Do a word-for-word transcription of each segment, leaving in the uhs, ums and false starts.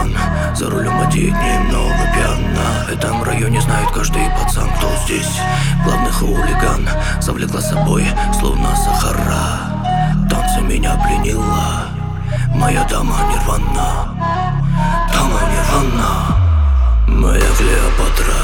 хулиган. За рулем один немного пьяна. В этом районе знает каждый пацан, кто здесь главный хулиган. Завлекла с собой, словно Сахара. Танцы меня пленила моя дама Нирвана. Дама Нирвана, моя Клеопатра.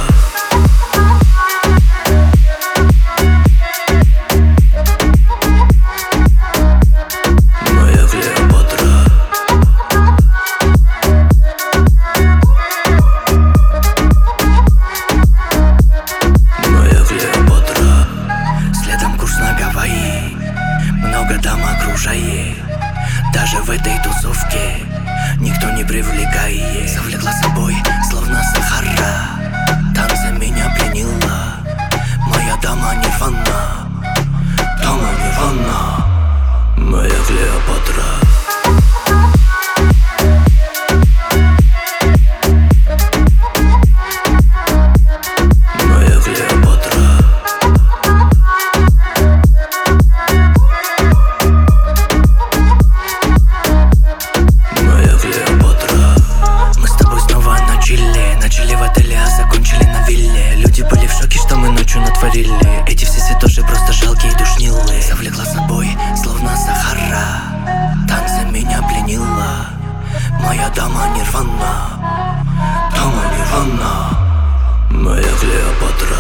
Много дам окружает, даже в этой тусовке никто не привлекает. Завлекла с собой, словно Сахара. Танцы меня пленила моя дама Нирвана. Дама Нирвана, моя Клеопатра. Натворили. Эти все святоши просто жалкие душнилы. Завлекла с собой, словно Сахара. Танцы меня пленила моя дама Нирвана. Дама Нирвана, моя Клеопатра.